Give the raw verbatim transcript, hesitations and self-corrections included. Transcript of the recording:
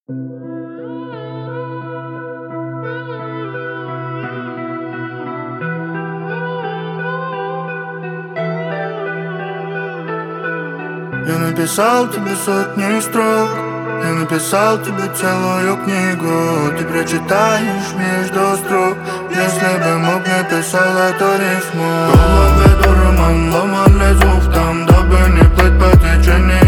Я написал тебе сотни строк, я написал тебе целую книгу. Ты прочитаешь между строк. Если бы мог, написал эту рифму. В голове дурман, ломали зуб там, дабы не плыть по течению.